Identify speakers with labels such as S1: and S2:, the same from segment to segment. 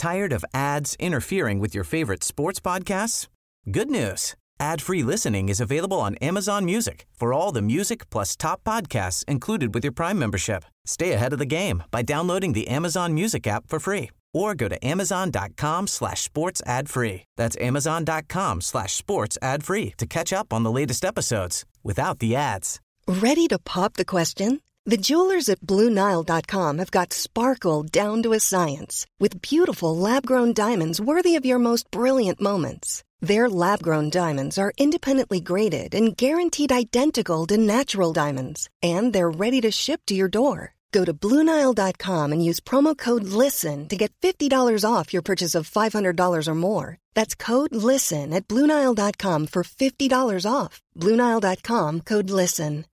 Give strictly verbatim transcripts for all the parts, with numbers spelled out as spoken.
S1: Tired of ads interfering with your favorite sports podcasts? Good news. Ad-free listening is available on Amazon Music for all the music plus top podcasts included with your Prime membership. Stay ahead of the game by downloading the Amazon Music app for free or go to amazon.com slash sports ad free. That's amazon.com slash sports ad free to catch up on the latest episodes without the ads.
S2: Ready to pop the question? The jewelers at Blue Nile dot com have got sparkle down to a science with beautiful lab-grown diamonds worthy of your most brilliant moments. Their lab-grown diamonds are independently graded and guaranteed identical to natural diamonds, and they're ready to ship to your door. Go to Blue Nile dot com and use promo code LISTEN to get fifty dollars off your purchase of five hundred dollars or more. That's code LISTEN at Blue Nile dot com for fifty dollars off. Blue Nile dot com, code LISTEN.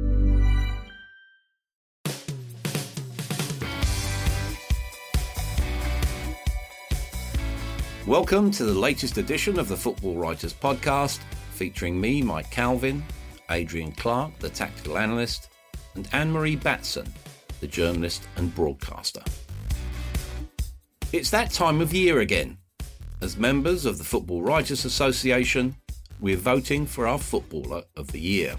S3: Welcome to the latest edition of the Football Writers Podcast, featuring me, Mike Calvin, Adrian Clark, the tactical analyst, and Anne-Marie Batson, the journalist and broadcaster. It's that time of year again. As members of the Football Writers Association, we're voting for our Footballer of the Year.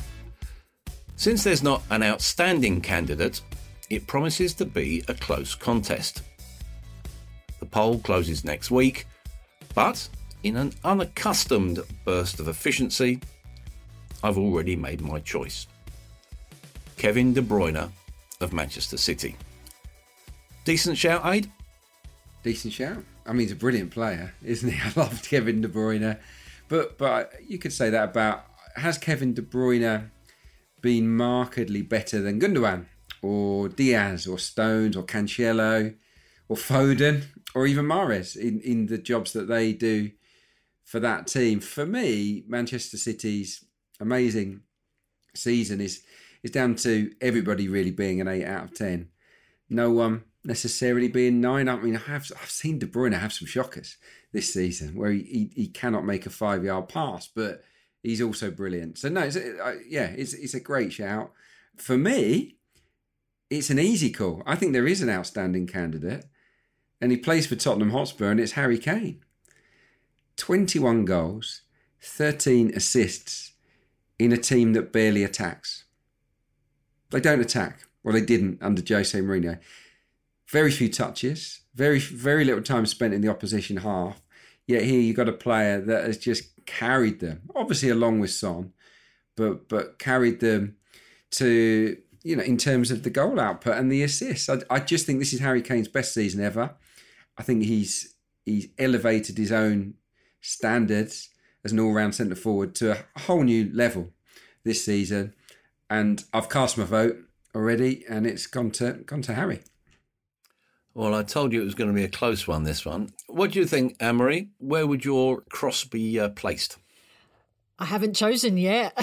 S3: Since there's not an outstanding candidate, it promises to be a close contest. The poll closes next week, but in an unaccustomed burst of efficiency, I've already made my choice. Kevin De Bruyne of Manchester City. Decent shout, Aid?
S4: Decent shout. I mean, he's a brilliant player, isn't he? I loved Kevin De Bruyne. But but you could say that about, has Kevin De Bruyne been markedly better than Gundogan or Diaz or Stones or Cancelo or Foden or even Mahrez in, in the jobs that they do for that team? For me, Manchester City's amazing season is is down to everybody really being an eight out of ten. No one necessarily being nine. I mean, I have, I've seen De Bruyne have some shockers this season where he, he, he cannot make a five-yard pass, but he's also brilliant. So, no, it's a, uh, yeah, it's, it's a great shout. For me, it's an easy call. I think there is an outstanding candidate, and he plays for Tottenham Hotspur, and it's Harry Kane. twenty-one goals, thirteen assists in a team that barely attacks. They don't attack. Well, they didn't under Jose Mourinho. Very few touches, very very little time spent in the opposition half. Yet here you've got a player that has just carried them, obviously along with Son, but but carried them to, you know, in terms of the goal output and the assists. I, I just think this is Harry Kane's best season ever. I think he's he's elevated his own standards as an all-round centre forward to a whole new level this season. And I've cast my vote already, and it's gone to gone to Harry.
S3: Well, I told you it was going to be a close one, this one. What do you think, Anne-Marie? Where would your cross be uh, placed?
S5: I haven't chosen yet.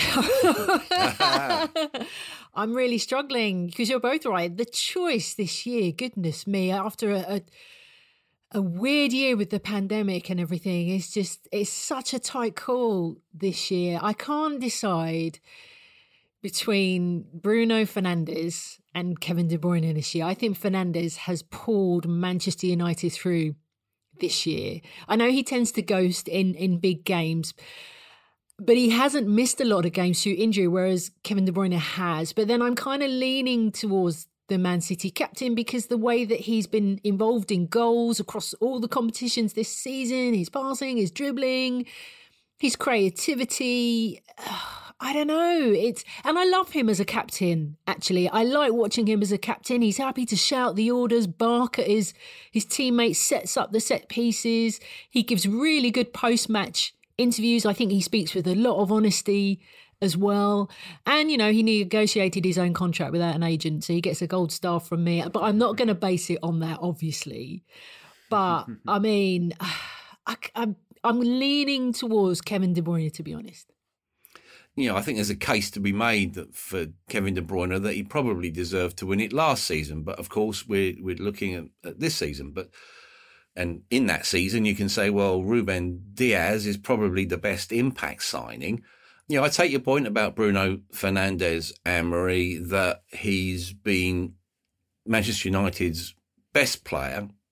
S5: I'm really struggling because you're both right. The choice this year, goodness me, after a, a, a weird year with the pandemic and everything, it's just, it's such a tight call this year. I can't decide between Bruno Fernandes and Kevin De Bruyne this year. I think Fernandes has pulled Manchester United through this year. I know he tends to ghost in, in big games, but he hasn't missed a lot of games through injury, whereas Kevin De Bruyne has. But then I'm kind of leaning towards the Man City captain because the way that he's been involved in goals across all the competitions this season, his passing, his dribbling, his creativity, I don't know. It's and I love him as a captain, actually. I like watching him as a captain. He's happy to shout the orders, bark at his, his teammates, sets up the set pieces. He gives really good post-match interviews. I think he speaks with a lot of honesty as well. And, you know, he negotiated his own contract without an agent, so he gets a gold star from me. But I'm not going to base it on that, obviously. But, I mean, I, I'm, I'm leaning towards Kevin De Bruyne, to be honest.
S3: You know, I think there's a case to be made that for Kevin De Bruyne that he probably deserved to win it last season. But, of course, we're, we're looking at, at this season. But And in that season, you can say, well, Ruben Diaz is probably the best impact signing. You know, I take your point about Bruno Fernandes, Anne-Marie, that he's been Manchester United's best player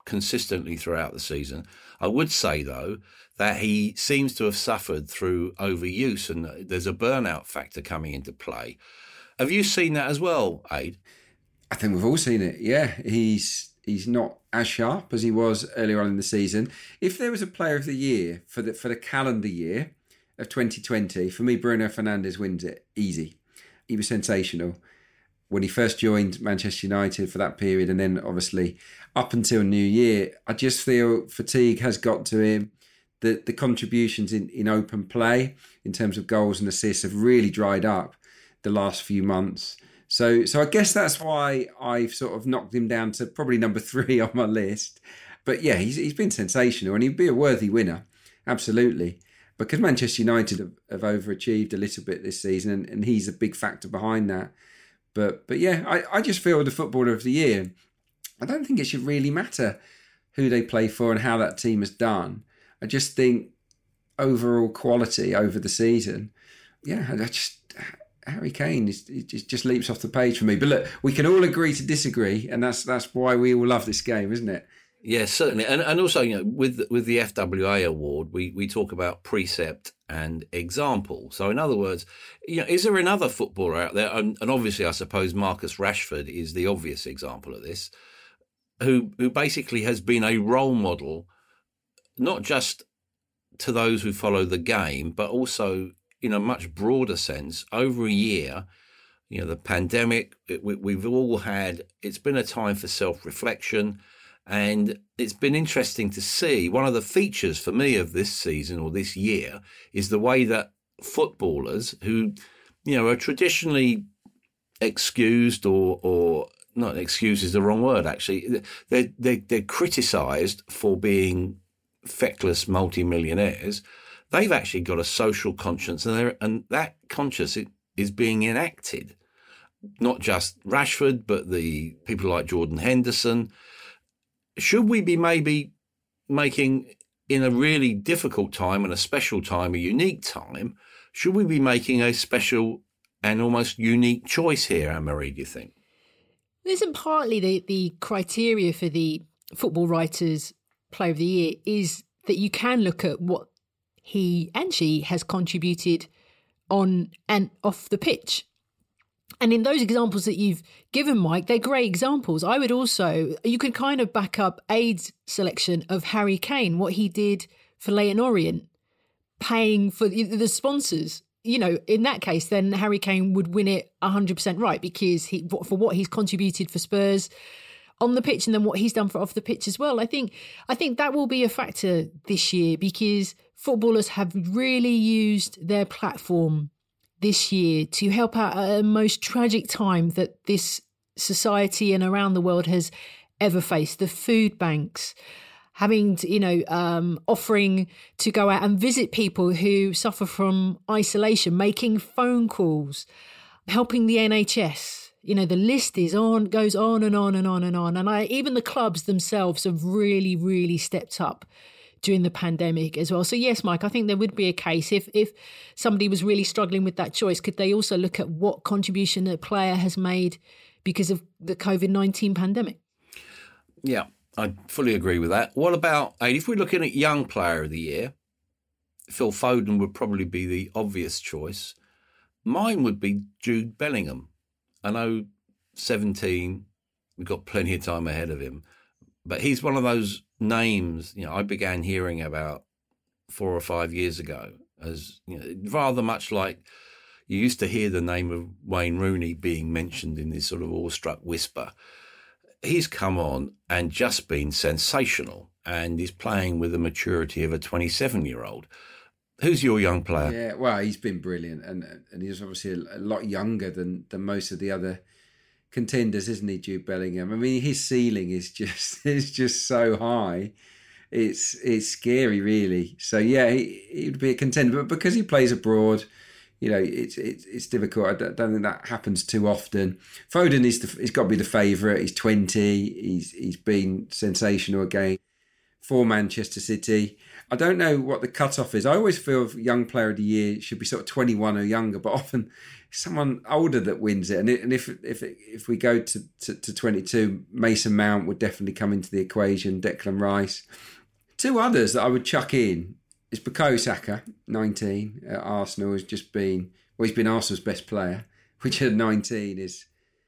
S3: consistently throughout the season. I would say, though, that he seems to have suffered through overuse, and there's a burnout factor coming into play. Have you seen that as well, Aid?
S4: I think we've all seen it, yeah. He's he's not as sharp as he was earlier on in the season. If there was a player of the year for the for the calendar year of twenty twenty, for me, Bruno Fernandes wins it easy. He was sensational when he first joined Manchester United for that period, and then obviously up until New Year. I just feel fatigue has got to him. The the contributions in, in open play in terms of goals and assists have really dried up the last few months. So so I guess that's why I've sort of knocked him down to probably number three on my list. But yeah, he's he's been sensational, and he'd be a worthy winner, absolutely. Because Manchester United have, have overachieved a little bit this season, and, and he's a big factor behind that. But but yeah, I, I just feel the Footballer of the Year, I don't think it should really matter who they play for and how that team has done. I just think overall quality over the season, yeah, I just Harry Kane is, it just, just leaps off the page for me. But look, we can all agree to disagree, and that's that's why we all love this game, isn't it?
S3: Yes, certainly. And and also, you know, with with the F W A award, we, we talk about precept and example. So in other words, you know, is there another footballer out there? And, and obviously, I suppose Marcus Rashford is the obvious example of this, who who basically has been a role model, not just to those who follow the game, but also in a much broader sense. Over a year, you know, the pandemic, it, we, we've all had, it's been a time for self-reflection. And it's been interesting to see. One of the features for me of this season or this year is the way that footballers who, you know, are traditionally excused or, or not excused is the wrong word, actually. They're, they're, they're criticised for being feckless multimillionaires. They've actually got a social conscience, and, they're, and that conscience is being enacted. Not just Rashford, but the people like Jordan Henderson. Should we be maybe making, in a really difficult time and a special time, a unique time, should we be making a special and almost unique choice here, Anne-Marie, do you think?
S5: Isn't partly the, the criteria for the Football Writers Player of the Year is that you can look at what he and she has contributed on and off the pitch. And in those examples that you've given, Mike, they're great examples. I would also, you could kind of back up Aid's selection of Harry Kane, what he did for Leyton Orient, paying for the sponsors. You know, in that case, then Harry Kane would win it one hundred percent right, because he, for what he's contributed for Spurs on the pitch and then what he's done for off the pitch as well. I think I think that will be a factor this year, because footballers have really used their platform this year to help out at a most tragic time that this society and around the world has ever faced. The food banks, having to, you know, um, offering to go out and visit people who suffer from isolation, making phone calls, helping the N H S. You know, the list is on, goes on and on and on and on. And I, even the clubs themselves have really, really stepped up during the pandemic as well. So yes, Mike, I think there would be a case if if somebody was really struggling with that choice, could they also look at what contribution a player has made because of the COVID nineteen pandemic?
S3: Yeah, I fully agree with that. What about, if we're looking at Young Player of the Year, Phil Foden would probably be the obvious choice. Mine would be Jude Bellingham. I know seventeen, we've got plenty of time ahead of him, but he's one of those names, you know, I began hearing about four or five years ago, as, you know, rather much like you used to hear the name of Wayne Rooney being mentioned in this sort of awestruck whisper. He's come on and just been sensational, and he's playing with the maturity of a twenty-seven-year-old. Who's your young player?
S4: Yeah, well, he's been brilliant, and and he's obviously a, a lot younger than than most of the other contenders, isn't he, Jude Bellingham? I mean, his ceiling is just is just so high. It's it's scary, really. So yeah, he would be a contender, but because he plays abroad, you know, it's it's it's difficult. I don't, don't think that happens too often. Foden is the, he's got to be the favourite. He's twenty. He's he's been sensational again. for Manchester City. I don't know what the cutoff is. I always feel young player of the year should be sort of twenty-one or younger, but often someone older that wins it. And, it, and if if if we go to, to, to twenty-two, Mason Mount would definitely come into the equation, Declan Rice. Two others that I would chuck in is Bukayo Saka, nineteen, at Arsenal, has just been, well, he's been Arsenal's best player, which at nineteen is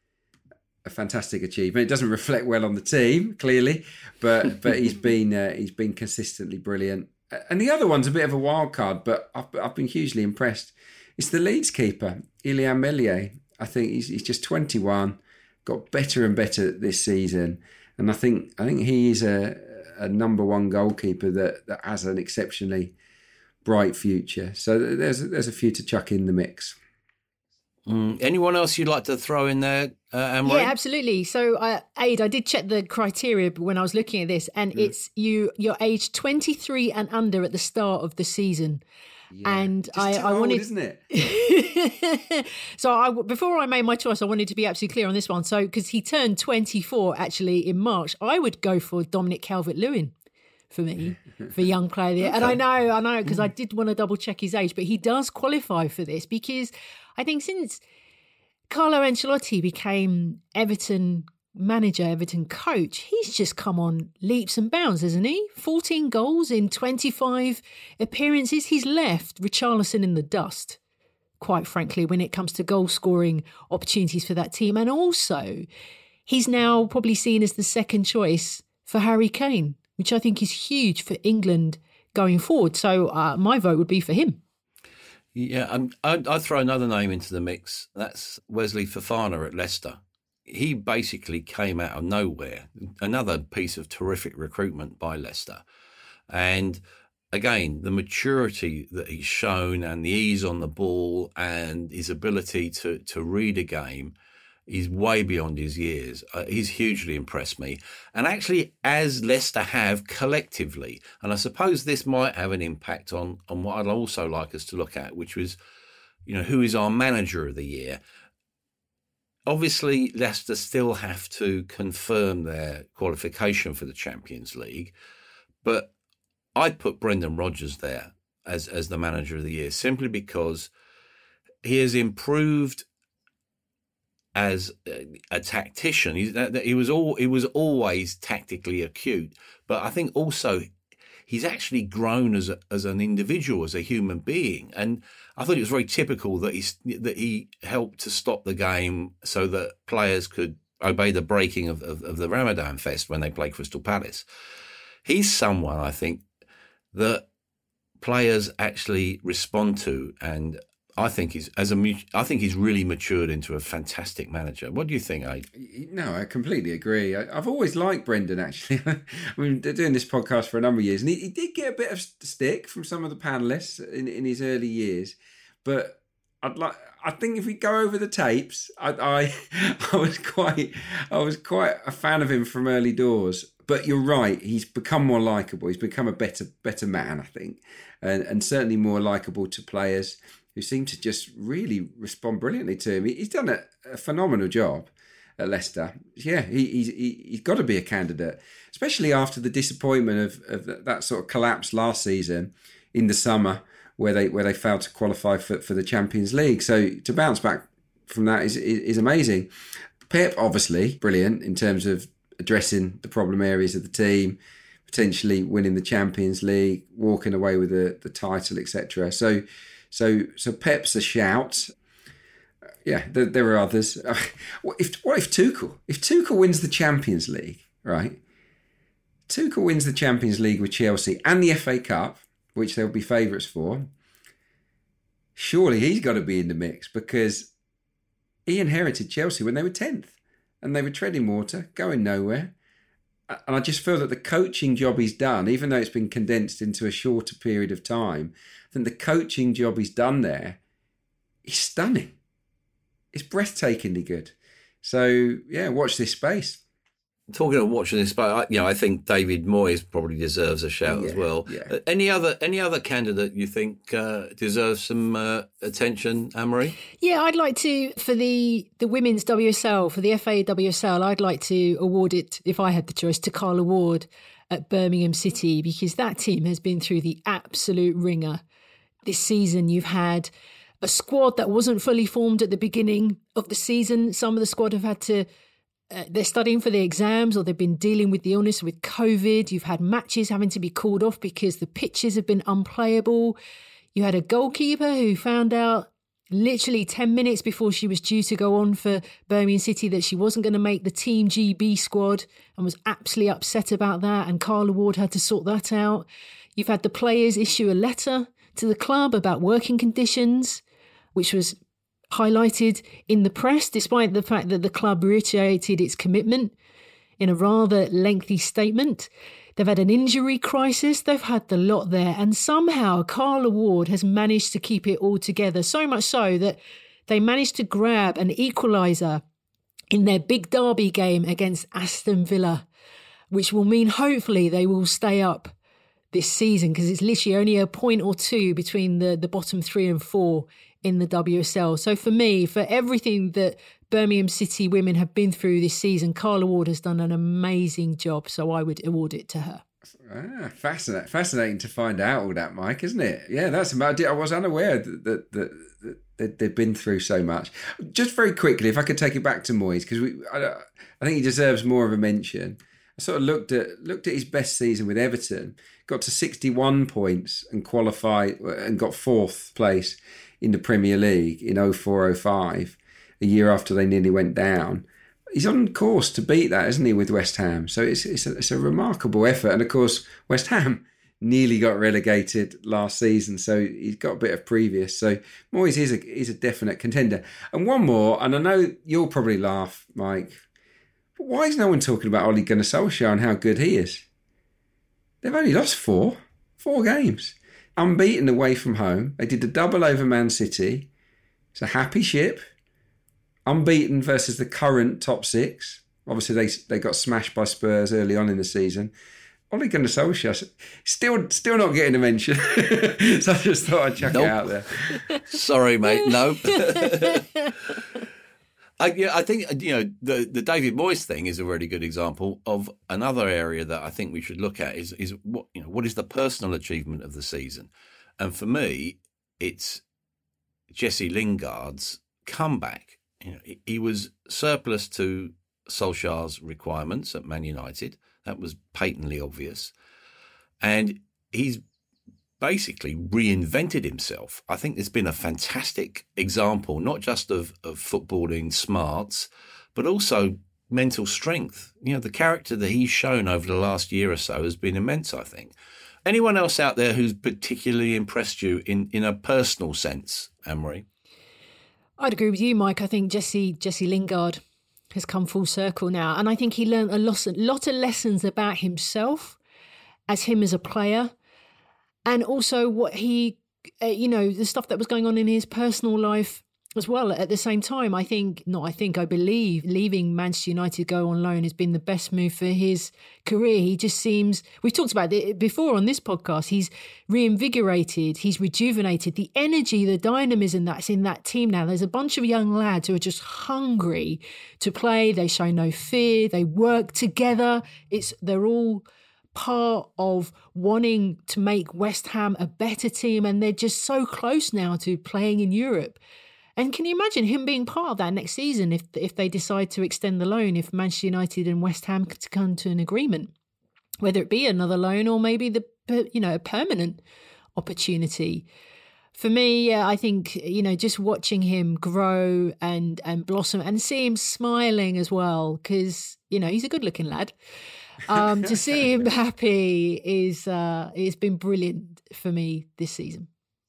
S4: a fantastic achievement. It doesn't reflect well on the team, clearly, but but he's been uh, he's been consistently brilliant. And the other one's a bit of a wild card, but I've, I've been hugely impressed. It's the Leeds keeper, Ilya Meslier. I think he's he's just twenty-one, got better and better this season, and I think I think he is a, a number one goalkeeper that, that has an exceptionally bright future. So there's there's a few to chuck in the mix.
S3: Mm. Anyone else you'd like to throw in there, uh, Anne-Marie?
S5: Yeah, absolutely. So, uh, Aid, I did check the criteria when I was looking at this, and mm. it's you. You're aged twenty-three and under at the start of the season. Yeah. And
S4: Just
S5: I,
S4: too
S5: I wanted,
S4: old, isn't it?
S5: so I, before I made my choice, I wanted to be absolutely clear on this one. So, because he turned twenty-four actually in March, I would go for Dominic Calvert-Lewin for me, for young player there. Okay. And I know, I know, because mm. I did want to double check his age, but he does qualify for this because I think since Carlo Ancelotti became Everton manager, Everton coach, he's just come on leaps and bounds, hasn't he? fourteen goals in twenty-five appearances. He's left Richarlison in the dust, quite frankly, when it comes to goal scoring opportunities for that team. And also, he's now probably seen as the second choice for Harry Kane, which I think is huge for England going forward. So uh, my vote would be for him.
S3: Yeah, um, I'd, I'd throw another name into the mix. That's Wesley Fofana at Leicester. He basically came out of nowhere. Another piece of terrific recruitment by Leicester. And again, the maturity that he's shown and the ease on the ball and his ability to, to read a game is way beyond his years. Uh, he's hugely impressed me. And actually, as Leicester have collectively, and I suppose this might have an impact on, on what I'd also like us to look at, which was, you know, who is our manager of the year? Obviously, Leicester still have to confirm their qualification for the Champions League, but I'd put Brendan Rodgers there as, as the manager of the year, simply because he has improved as a tactician. He's, he was all he was always tactically acute, but I think also he's actually grown as a, as an individual, as a human being. And I thought it was very typical that he that he helped to stop the game so that players could obey the breaking of, of, of the Ramadan Fest when they play Crystal Palace. He's someone, I think, that players actually respond to, and I think he's as a I think he's really matured into a fantastic manager. What do you think, Aid?
S4: No, I completely agree. I, I've always liked Brendan, actually. I mean, they're doing this podcast for a number of years, and he, he did get a bit of stick from some of the panelists in, in his early years. But I'd like. I think if we go over the tapes, I, I I was quite I was quite a fan of him from early doors. But you're right; he's become more likable. He's become a better better man, I think, and and certainly more likable to players who seem to just really respond brilliantly to him. He's done a, a phenomenal job at Leicester. Yeah, he, he's he, he's got to be a candidate, especially after the disappointment of, of that sort of collapse last season in the summer, where they where they failed to qualify for, for the Champions League. So to bounce back from that is, is is amazing. Pep, obviously, brilliant in terms of addressing the problem areas of the team, potentially winning the Champions League, walking away with the, the title, et cetera. So. So, so Pep's a shout. Yeah, there, there are others. What if, what if Tuchel? If Tuchel wins the Champions League, right? Tuchel wins the Champions League with Chelsea and the F A Cup, which they'll be favourites for. Surely he's got to be in the mix because he inherited Chelsea when they were tenth and they were treading water, going nowhere. And I just feel that the coaching job he's done, even though it's been condensed into a shorter period of time, I think the coaching job he's done there is stunning. It's breathtakingly good. So, yeah, watch this space.
S3: Talking of watching this, but you know, I think David Moyes probably deserves a shout
S4: yeah,
S3: as well.
S4: Yeah.
S3: Uh, any other any other candidate you think uh, deserves some uh, attention, Anne-Marie?
S5: Yeah, I'd like to for the the women's W S L, for the F A W S L. I'd like to award it, if I had the choice, to Carla Ward. at Birmingham City, because that team has been through the absolute ringer. This season, you've had a squad that wasn't fully formed at the beginning of the season. Some of the squad have had to, uh, they're studying for the exams, or they've been dealing with the illness with COVID. You've had matches having to be called off because the pitches have been unplayable. You had a goalkeeper who found out literally ten minutes before she was due to go on for Birmingham City that she wasn't going to make the Team G B squad, and was absolutely upset about that. And Carla Ward had to sort that out. You've had the players issue a letter to the club about working conditions, which was highlighted in the press, despite the fact that the club reiterated its commitment in a rather lengthy statement. They've had an injury crisis. They've had the lot there. And somehow Carla Ward has managed to keep it all together, so much so that they managed to grab an equaliser in their big derby game against Aston Villa, which will mean hopefully they will stay up this season, because it's literally only a point or two between the, the bottom three and four in the W S L. So for me, for everything that Birmingham City women have been through this season, Carla Ward has done an amazing job. So I would award it to her.
S4: Ah, fascinating, fascinating to find out all that, Mike, isn't it? Yeah, that's about it. I was unaware that, that, that, that they've been through so much. Just very quickly, if I could take it back to Moyes, because we, I, I think he deserves more of a mention. I sort of looked at looked at his best season with Everton, got to sixty-one points and qualified and got fourth place in the Premier League in oh four oh five, a year after they nearly went down. He's on course to beat that, isn't he, with West Ham? So it's it's a, it's a remarkable effort. And of course, West Ham nearly got relegated last season, so he's got a bit of previous. So Moyes is a, is a definite contender. And one more, and I know you'll probably laugh, Mike, but why is no one talking about Ole Gunnar Solskjaer and how good he is? They've only lost four, four games. Unbeaten away from home. They did the double over Man City. It's a happy ship. Unbeaten versus the current top six. Obviously, they they got smashed by Spurs early on in the season. Ole Gunnar Solskjaer still still not getting a mention. So I just thought I'd chuck
S3: nope.
S4: it out there.
S3: Sorry, mate. No. I, yeah, I think, you know, the, the David Moyes thing is a really good example of another area that I think we should look at is, is what, you know, what is the personal achievement of the season? And for me, it's Jesse Lingard's comeback. You know, he, he was surplus to Solskjaer's requirements at Man United. That was patently obvious. And he's basically reinvented himself. I think there's been a fantastic example, not just of, of footballing smarts, but also mental strength. You know, the character that he's shown over the last year or so has been immense, I think. Anyone else out there who's particularly impressed you in, in a personal sense, Anne-Marie?
S5: I'd agree with you, Mike. I think Jesse Jesse Lingard has come full circle now. And I think he learned a lot, a lot of lessons about himself as him as a player. And also what he, uh, you know, the stuff that was going on in his personal life as well. At the same time, I think, not I think, I believe leaving Manchester United to go on loan has been the best move for his career. He just seems, we've talked about it before on this podcast, he's reinvigorated, he's rejuvenated. The energy, the dynamism that's in that team now. There's a bunch of young lads who are just hungry to play. They show no fear. They work together. It's They're all part of wanting to make West Ham a better team, and they're just so close now to playing in Europe. And can you imagine him being part of that next season if if they decide to extend the loan, if Manchester United and West Ham could come to an agreement, whether it be another loan or maybe the you know a permanent opportunity. For me, yeah, I think, you know, just watching him grow and and blossom and see him smiling as well, because, you know, he's a good looking lad. Um, to see him happy is uh, it's been brilliant for me this season.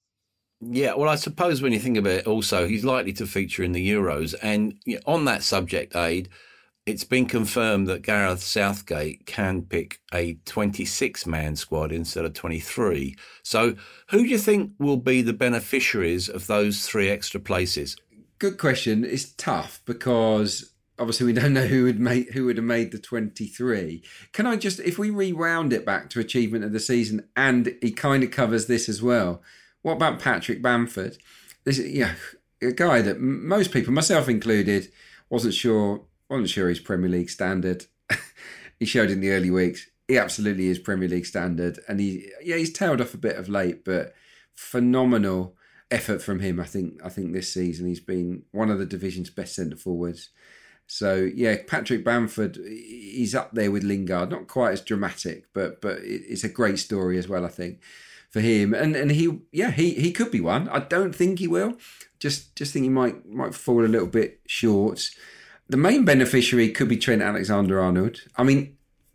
S3: Yeah, well, I suppose when you think about it also, he's likely to feature in the Euros. And you know, on that subject, Aid, it's been confirmed that Gareth Southgate can pick a twenty-six man squad instead of twenty-three. So who do you think will be the beneficiaries of those three extra places?
S4: Good question. It's tough because obviously we don't know who would make who would have made the twenty-three. Can I just, if we rewound it back to achievement of the season, and he kind of covers this as well, what about Patrick Bamford? This is, yeah, a guy that most people, myself included, wasn't sure wasn't sure his Premier League standard. He showed in the early weeks. he absolutely is Premier League standard. And he, yeah, he's tailed off a bit of late, but phenomenal effort from him. I think, I think this season he's been one of the division's best centre forwards. So yeah, Patrick Bamford, he's up there with Lingard. Not quite as dramatic, but but it's a great story as well, I think, for him. And and he, yeah, he he could be one. I don't think he will. Just just think he might might fall a little bit short. The main beneficiary could be Trent Alexander-Arnold. I mean,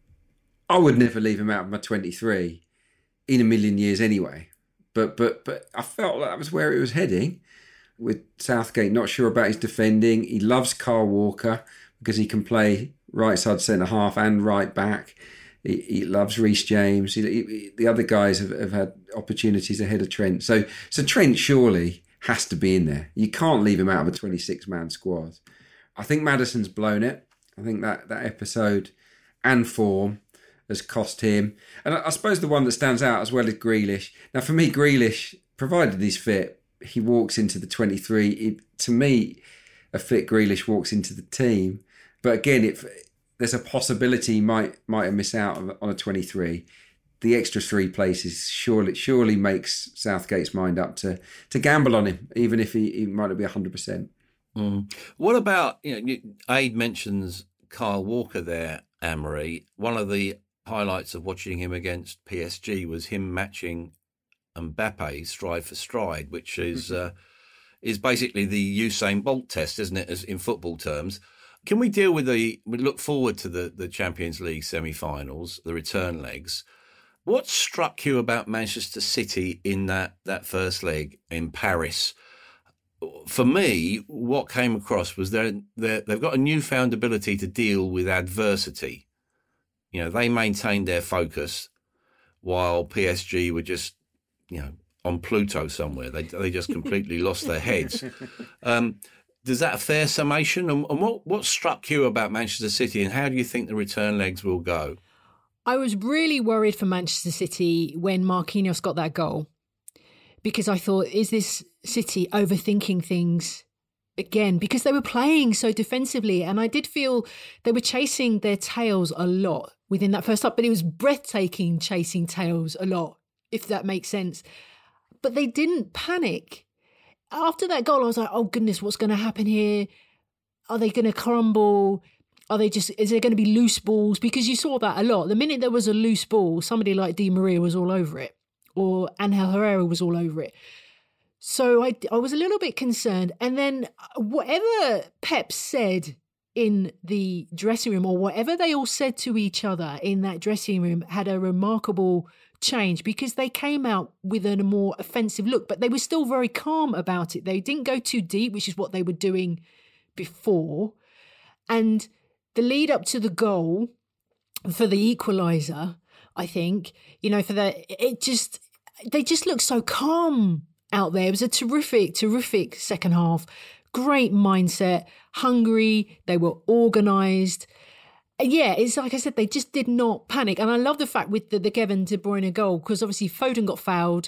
S4: I would never leave him out of my twenty-three in a million years anyway. But but but I felt that was where it was heading. With Southgate not sure about his defending. He loves Kyle Walker because he can play right side centre half and right back. He, he loves Reece James. He, he, the other guys have, have had opportunities ahead of Trent. So so Trent surely has to be in there. You can't leave him out of a twenty-six man squad. I think Maddison's blown it. I think that, that episode and form has cost him. And I, I suppose the one that stands out as well is Grealish. Now for me, Grealish, provided he's fit, he walks into the twenty-three. It, to me, a fit Grealish walks into the team. But again, if there's a possibility he might might miss out on a twenty-three. The extra three places surely surely makes Southgate's mind up to to gamble on him, even if he, he might not be one hundred percent.
S3: Mm. What about, you know, Aid mentions Kyle Walker there, Anne-Marie. One of the highlights of watching him against P S G was him matching Mbappe stride for stride, which is uh, is basically the Usain Bolt test, isn't it, as in football terms? Can we deal with the, we look forward to the, the Champions League semi-finals, the return legs. What struck you about Manchester City in that, that first leg in Paris? For me, what came across was they're, they're, they've got a newfound ability to deal with adversity. You know, they maintained their focus while P S G were just, you know, on Pluto somewhere. They they just completely lost their heads. Um, is that a fair summation? And, and what, what struck you about Manchester City, and how do you think the return legs will go?
S5: I was really worried for Manchester City when Marquinhos got that goal, because I thought, is this City overthinking things again? Because they were playing so defensively, and I did feel they were chasing their tails a lot within that first half, but it was breathtaking chasing tails a lot, if that makes sense. But they didn't panic. After that goal, I was like, oh goodness, what's going to happen here? Are they going to crumble? Are they just, is there going to be loose balls? Because you saw that a lot. The minute there was a loose ball, somebody like Di Maria was all over it, or Angel Herrera was all over it. So I, I was a little bit concerned. And then whatever Pep said in the dressing room, or whatever they all said to each other in that dressing room, had a remarkable change, because they came out with a more offensive look, but they were still very calm about it. They didn't go too deep, which is what they were doing before. And the lead up to the goal for the equaliser, I think, you know, for the, it just, they just looked so calm out there. It was a terrific, terrific second half. Great mindset, hungry, they were organised. Yeah, it's like I said, they just did not panic. And I love the fact with the, the Kevin De Bruyne goal, because obviously Foden got fouled,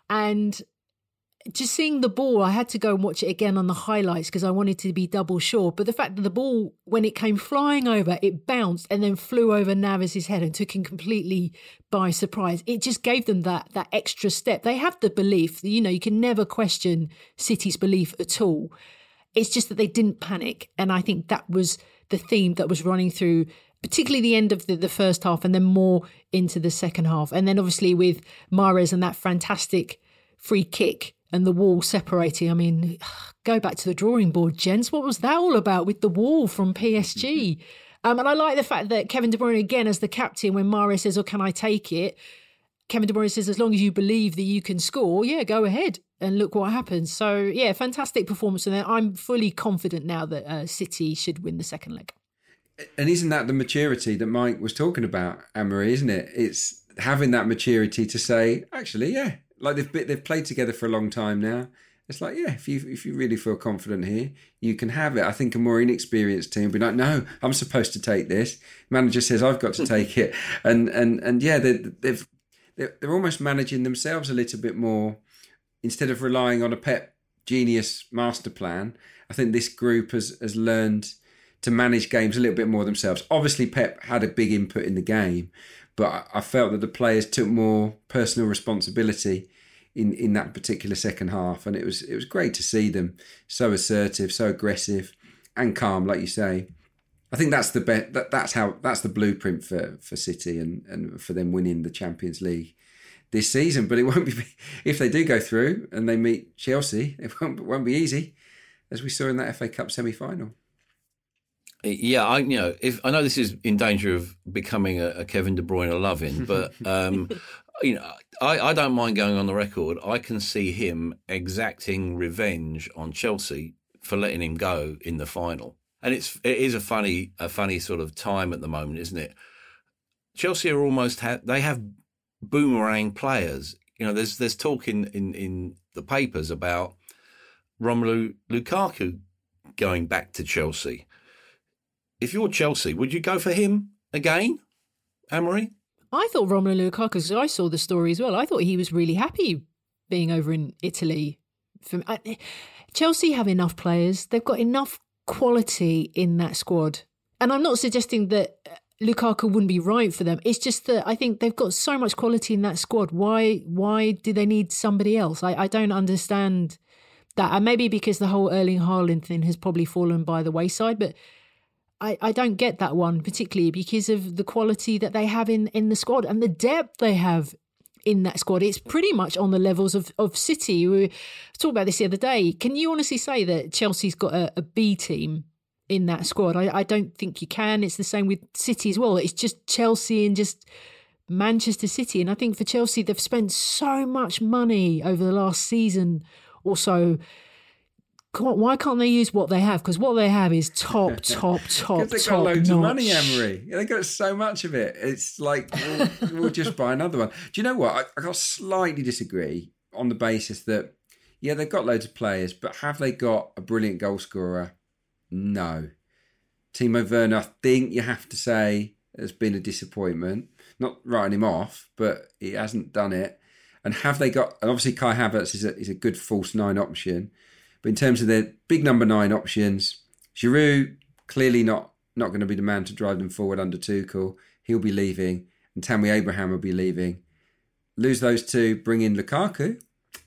S5: and just seeing the ball, I had to go and watch it again on the highlights because I wanted to be double sure. But the fact that the ball, when it came flying over, it bounced and then flew over Navas' head and took him completely by surprise. It just gave them that that extra step. They have the belief, you know, you can never question City's belief at all. It's just that they didn't panic. And I think that was the theme that was running through, particularly the end of the, the first half and then more into the second half. And then obviously with Mahrez and that fantastic free kick and the wall separating. I mean, go back to the drawing board, gents. What was that all about with the wall from P S G? Um, and I like the fact that Kevin De Bruyne, again, as the captain, when Mahrez says, oh, can I take it? Kevin De Bruyne says, as long as you believe that you can score, yeah, go ahead. And look what happens. So, yeah, fantastic performance. And I'm fully confident now that uh, City should win the second leg.
S4: And isn't that the maturity that Mike was talking about, Anne-Marie, isn't it? It's having that maturity to say, actually, yeah, like they've they've played together for a long time now. It's like, yeah, if you if you really feel confident here, you can have it. I think a more inexperienced team would be like, no, I'm supposed to take this. Manager says I've got to take it. And and and yeah, they, they've they're, they're almost managing themselves a little bit more. Instead of relying on a Pep genius master plan, I think this group has, has learned to manage games a little bit more themselves. Obviously, Pep had a big input in the game, but I, I felt that the players took more personal responsibility in, in that particular second half, and it was it was great to see them so assertive, so aggressive, and calm, like you say. I think that's the be- that, that's how that's the blueprint for, for City and, and for them winning the Champions League this season. But it won't be if they do go through and they meet Chelsea. It won't, it won't be easy, as we saw in that F A Cup semi-final.
S3: Yeah, I you know if I know this is in danger of becoming a, a Kevin De Bruyne loving, but um, you know I, I don't mind going on the record. I can see him exacting revenge on Chelsea for letting him go in the final, and it's it is a funny a funny sort of time at the moment, isn't it? Chelsea are almost ha- they have boomerang players. You know, there's there's talk in, in, in the papers about Romelu Lukaku going back to Chelsea. If you're Chelsea, would you go for him again, Anne-Marie?
S5: I thought Romelu Lukaku, because I saw the story as well, I thought he was really happy being over in Italy. From I, Chelsea have enough players. They've got enough quality in that squad. And I'm not suggesting that Lukaku wouldn't be right for them. It's just that I think they've got so much quality in that squad. Why why do they need somebody else? I, I don't understand that. And maybe because the whole Erling Haaland thing has probably fallen by the wayside, but I, I don't get that one, particularly because of the quality that they have in, in the squad and the depth they have in that squad. It's pretty much on the levels of, of City. We were talking about this the other day. Can you honestly say that Chelsea's got a, a B team in that squad? I, I don't think you can. It's the same with City as well. It's just Chelsea and just Manchester City. And I think for Chelsea, they've spent so much money over the last season or so. Why can't they use what they have? Because what they have is top, top, top,
S4: Because they've
S5: top
S4: got loads
S5: notch.
S4: of money, Anne-Marie. They've got so much of it. It's like, we'll, we'll just buy another one. Do you know what? I, I got slightly disagree on the basis that, yeah, they've got loads of players, but have they got a brilliant goal scorer? No. Timo Werner, I think you have to say, has been a disappointment. Not writing him off, but he hasn't done it. And have they got, and obviously Kai Havertz is a, is a good false nine option. But in terms of their big number nine options, Giroud, clearly not, not going to be the man to drive them forward under Tuchel. He'll be leaving. And Tammy Abraham will be leaving. Lose those two, bring in Lukaku.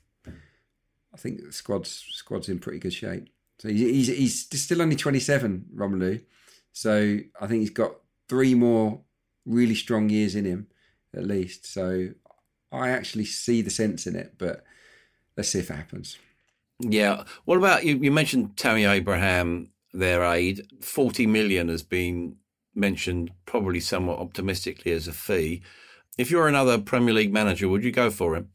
S4: I think the squad's, squad's in pretty good shape. So he's, he's, he's still only twenty-seven, Romelu. So I think he's got three more really strong years in him, at least. So I actually see the sense in it, but let's see if it happens.
S3: Yeah. What about, you, you mentioned Tammy Abraham, their aid. forty million has been mentioned, probably somewhat optimistically, as a fee. If you're another Premier League manager, would you go for him?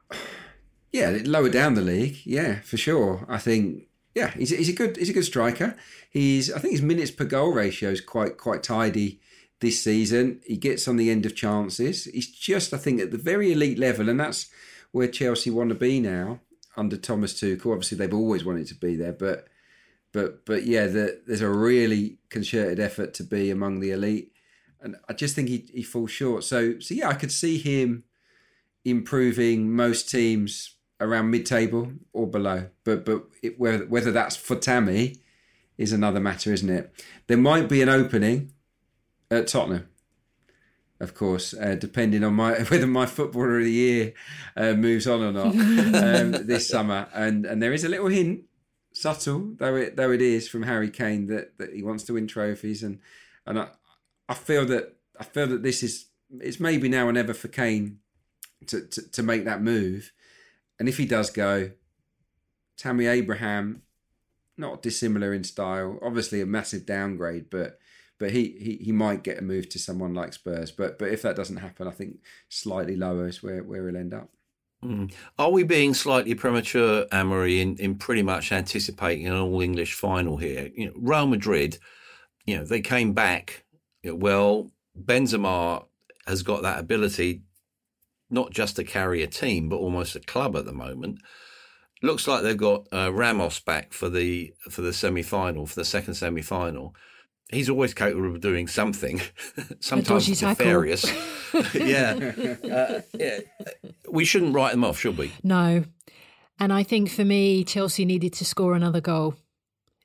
S4: Yeah, lower down the league. Yeah, for sure. I think, yeah, he's, he's a good he's a good striker. He's I think his minutes per goal ratio is quite quite tidy this season. He gets on the end of chances. He's just, I think, at the very elite level, and that's where Chelsea want to be now under Thomas Tuchel. Obviously, they've always wanted to be there, but but but yeah, the, there's a really concerted effort to be among the elite, and I just think he, he falls short. So so yeah, I could see him improving most teams around mid-table or below, but but it, whether whether that's for Tammy is another matter, isn't it? There might be an opening at Tottenham, of course, uh, depending on my whether my footballer of the year uh, moves on or not um, this summer. And and there is a little hint, subtle though it though it is, from Harry Kane that, that he wants to win trophies, and and I, I feel that I feel that this is it's maybe now or never for Kane to, to to make that move. And if he does go, Tammy Abraham, not dissimilar in style, obviously a massive downgrade, but. But he, he, he might get a move to someone like Spurs. But but if that doesn't happen, I think slightly lower is where, where he'll end up.
S3: Mm. Are we being slightly premature, Anne-Marie, in, in pretty much anticipating an all-English final here? You know, Real Madrid, you know, they came back. You know, well, Benzema has got that ability not just to carry a team, but almost a club at the moment. Looks like they've got uh, Ramos back for the for the semi-final, for the second semi-final. He's always capable of doing something, sometimes nefarious. yeah. Uh, yeah. We shouldn't write them off, should we?
S5: No. And I think for me, Chelsea needed to score another goal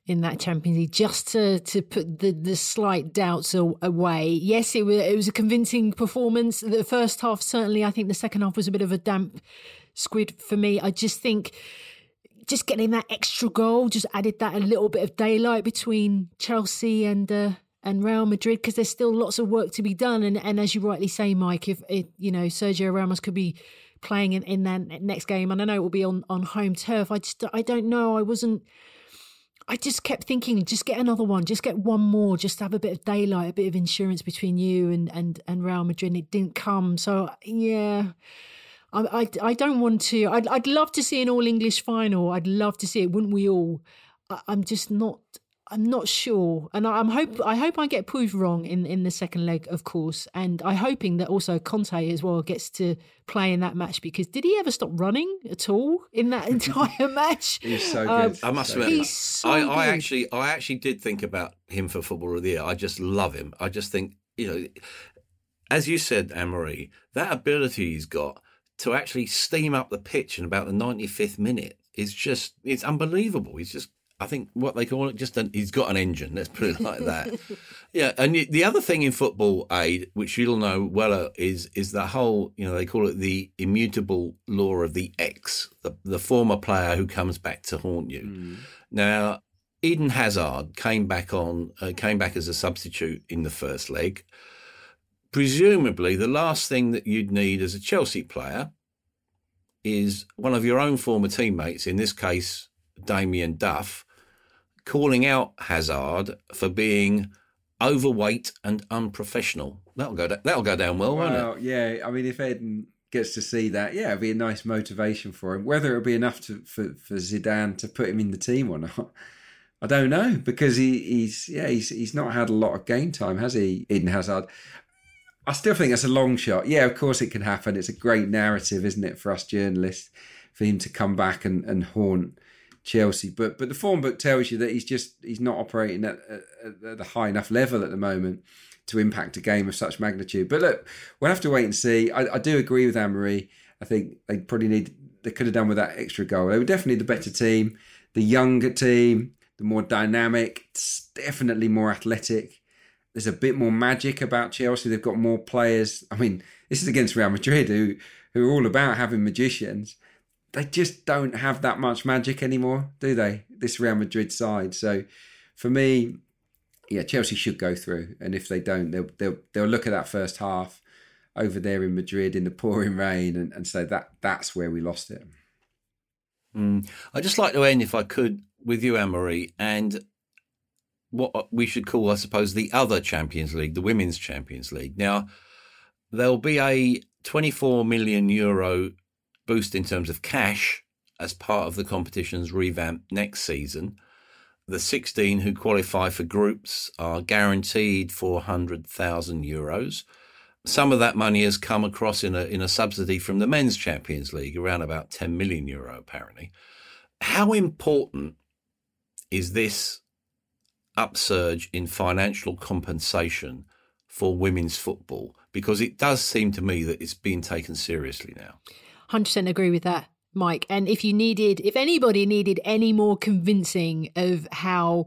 S5: in that Champions League, just to, to put the, the slight doubts away. Yes, it was, it was a convincing performance. The first half, certainly, I think the second half was a bit of a damp squid for me. I just think just getting that extra goal just added that a little bit of daylight between Chelsea and uh, and Real Madrid, because there's still lots of work to be done. And, and as you rightly say, Mike, if it, you know, Sergio Ramos could be playing in, in that next game, and I know it will be on, on home turf. I just, I don't know. I wasn't, I just kept thinking, just get another one, just get one more, just have a bit of daylight, a bit of insurance between you and, and, and Real Madrid. And it didn't come. So, yeah, I, I, I don't want to, I'd, I'd love to see an all English final. I'd love to see it. Wouldn't we all? I, I'm just not, I'm not sure, and I'm hope I hope I get proved wrong in, in the second leg, of course, and I'm hoping that also Conte as well gets to play in that match, because did he ever stop running at all in that entire match?
S4: He's so
S5: Um,
S4: good.
S3: I must
S4: so
S3: admit,
S5: He's so
S3: I, I
S5: good.
S3: actually, I actually did think about him for Footballer of the Year. I just love him. I just think, you know, as you said, Anne-Marie, that ability he's got to actually steam up the pitch in about the ninety-fifth minute is just, it's unbelievable. He's just, I think what they call it, just an, he's got an engine. Let's put it like that. Yeah, and the other thing in football, Aid, which you'll know well, is is the whole, you know, they call it the immutable law of the X, the, the former player who comes back to haunt you. Mm. Now, Eden Hazard came back on, uh, came back as a substitute in the first leg. Presumably, the last thing that you'd need as a Chelsea player is one of your own former teammates, in this case, Damien Duff, calling out Hazard for being overweight and unprofessional. That'll go. That'll go down well,
S4: well,
S3: won't it?
S4: Yeah, I mean, if Eden gets to see that, yeah, it'd be a nice motivation for him. Whether it'll be enough to, for for Zidane to put him in the team or not, I don't know, because he, he's yeah he's he's not had a lot of game time, has he, Eden Hazard? I still think that's a long shot. Yeah, of course it can happen. It's a great narrative, isn't it, for us journalists, for him to come back and, and haunt Chelsea, but but the form book tells you that he's just he's not operating at, at, at a high enough level at the moment to impact a game of such magnitude. But look, we'll have to wait and see. I, I do agree with Anne-Marie. I think they probably need they could have done with that extra goal. They were definitely the better team, the younger team, the more dynamic, definitely more athletic. There's a bit more magic about Chelsea. They've got more players. I mean, this is against Real Madrid, who who are all about having magicians. They just don't have that much magic anymore, do they? This Real Madrid side. So, for me, yeah, Chelsea should go through, and if they don't, they'll they'll, they'll look at that first half over there in Madrid in the pouring rain and, and say that that's where we lost it.
S3: Mm. I'd just like to end, if I could, with you, Anne-Marie, and what we should call, I suppose, the other Champions League, the Women's Champions League. Now, there'll be a twenty-four million euro boost in terms of cash as part of the competition's revamp next season. The sixteen who qualify for groups are guaranteed four hundred thousand euros. Some of that money has come across in a in a subsidy from the Men's Champions League, around about ten million euro, apparently. How important is this upsurge in financial compensation for women's football? Because it does seem to me that it's being taken seriously now.
S5: one hundred percent agree with that, Mike. And if you needed, if anybody needed any more convincing of how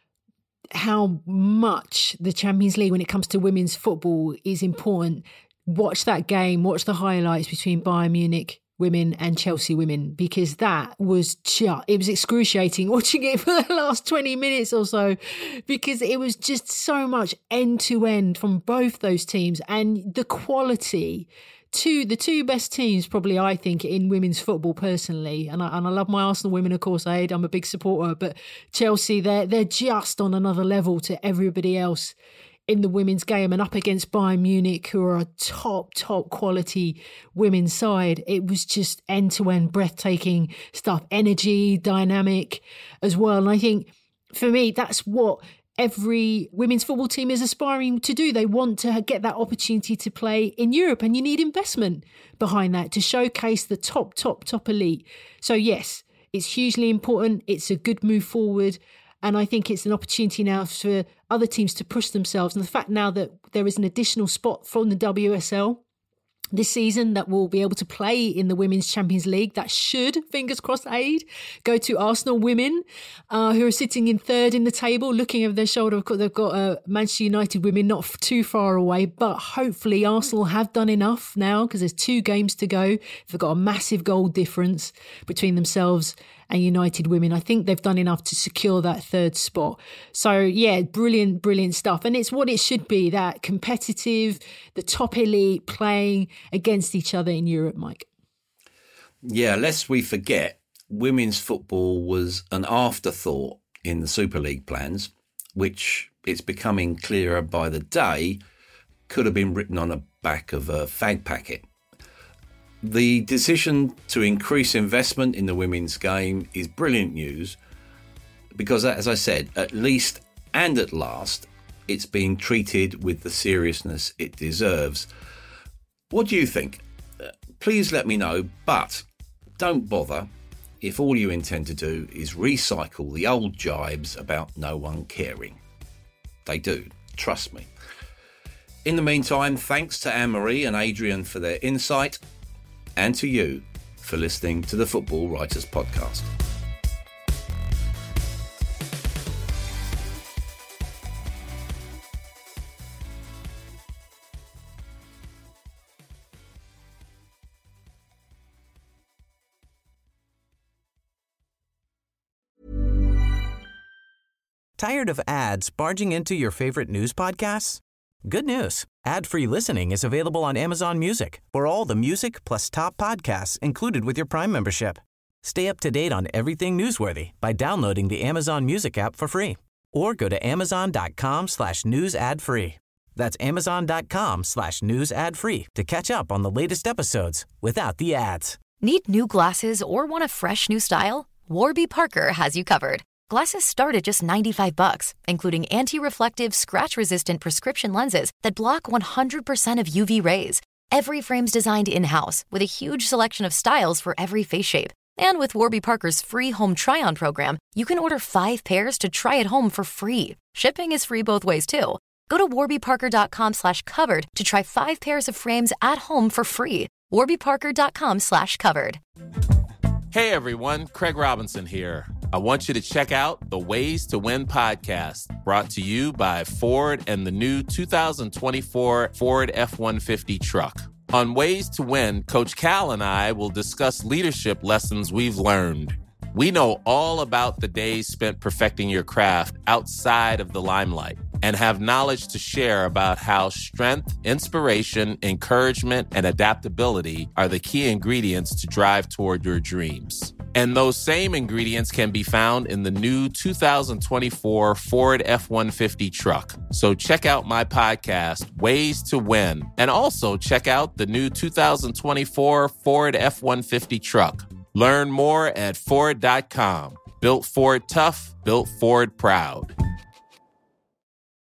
S5: how much the Champions League when it comes to women's football is important, watch that game, watch the highlights between Bayern Munich women and Chelsea women, because that was just, it was excruciating watching it for the last twenty minutes or so, because it was just so much end to end from both those teams, and the quality. Two, the two best teams, probably, I think, in women's football personally, and I, and I love my Arsenal women, of course, Aid, I'm a big supporter, but Chelsea, they're, they're just on another level to everybody else in the women's game, and up against Bayern Munich, who are a top, top quality women's side. It was just end-to-end breathtaking stuff, energy, dynamic as well. And I think, for me, that's what every women's football team is aspiring to do. They want to get that opportunity to play in Europe, and you need investment behind that to showcase the top, top, top elite. So yes, it's hugely important. It's a good move forward. And I think it's an opportunity now for other teams to push themselves. And the fact now that there is an additional spot from the W S L this season that will be able to play in the Women's Champions League. That should, fingers crossed, aid, go to Arsenal women, uh, who are sitting in third in the table, looking over their shoulder. Of course, they've got uh, Manchester United women not too far away, but hopefully Arsenal have done enough now because there's two games to go. They've got a massive goal difference between themselves and United women. I think they've done enough to secure that third spot. So yeah, brilliant, brilliant stuff. And it's what it should be, that competitive, the top elite playing against each other in Europe, Mike.
S3: Yeah, lest we forget, women's football was an afterthought in the Super League plans, which it's becoming clearer by the day, could have been written on the back of a fag packet. The decision to increase investment in the women's game is brilliant news because, as I said, at least and at last, it's being treated with the seriousness it deserves. What do you think? Uh, please let me know, but don't bother if all you intend to do is recycle the old jibes about no one caring. They do, trust me. In the meantime, thanks to Anne-Marie and Adrian for their insight, and to you for listening to the Football Writers Podcast.
S1: Tired of ads barging into your favorite news podcasts? Good news. Ad-free listening is available on Amazon Music for all the music plus top podcasts included with your Prime membership. Stay up to date on everything newsworthy by downloading the Amazon Music app for free or go to amazon.com slash news ad free. That's amazon.com slash news ad free to catch up on the latest episodes without the ads.
S6: Need new glasses or want a fresh new style? Warby Parker has you covered. Glasses start at just ninety-five bucks, including anti-reflective, scratch-resistant prescription lenses that block one hundred percent of U V rays. Every frame's designed in-house with a huge selection of styles for every face shape. And with Warby Parker's free home try-on program, you can order five pairs to try at home for free. Shipping is free both ways, too. Go to warbyparker.com slash covered to try five pairs of frames at home for free. warbyparker.com slash covered.
S7: Hey, everyone. Craig Robinson here. I want you to check out the Ways to Win podcast, brought to you by Ford and the new two thousand twenty-four Ford F one fifty truck. On Ways to Win, Coach Cal and I will discuss leadership lessons we've learned. We know all about the days spent perfecting your craft outside of the limelight and have knowledge to share about how strength, inspiration, encouragement, and adaptability are the key ingredients to drive toward your dreams. And those same ingredients can be found in the new two thousand twenty-four Ford F one fifty truck. So check out my podcast, Ways to Win, and also check out the new two thousand twenty-four Ford F one fifty truck. Learn more at Ford dot com. Built Ford tough, built Ford proud.